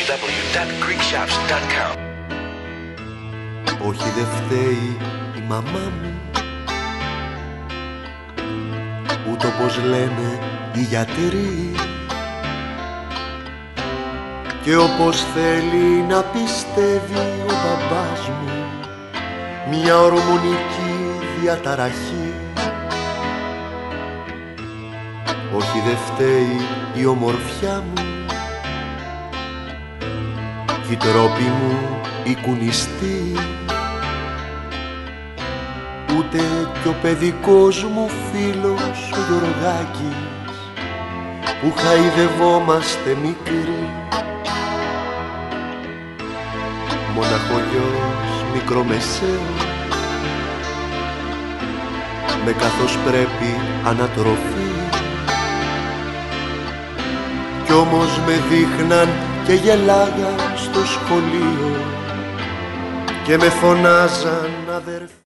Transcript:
www.greekshops.com. Όχι δε φταίει η μαμά μου, ούτε όπως λένε οι γιατροί, και όπως θέλει να πιστεύει ο μπαμπάς μου, μια ορμονική διαταραχή. Όχι δε φταίει η ομορφιά μου, κι οι τρόποι μου οι κουνιστοί, ούτε κι ο παιδικός μου φίλος ο Γιωργάκης, που χαϊδευόμαστε μικροί. Μοναχογιός μικρομεσαίος, με καθώς πρέπει ανατροφή, κι όμως με δείχναν και γελάγαν στο σχολείο και με φωνάζαν αδερφοί.